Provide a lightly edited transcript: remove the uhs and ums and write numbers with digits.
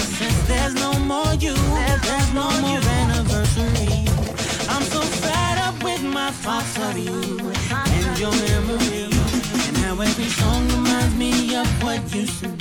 since there's no more you, there's no more anniversary. I'm so fed up with my thoughts of you and your memory, and how every song reminds me of what used to be.